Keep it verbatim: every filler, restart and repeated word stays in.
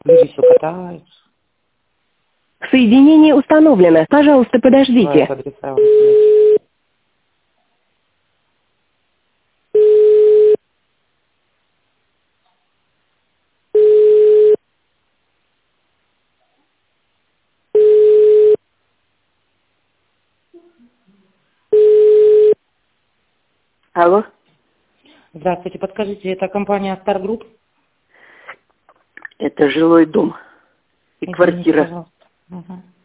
Люди все катаются. Соединение установлено. Пожалуйста, подождите. Алло, Здравствуйте, подскажите, это компания Star Group? это жилой дом и Извините, квартира. пожалуйста. Угу.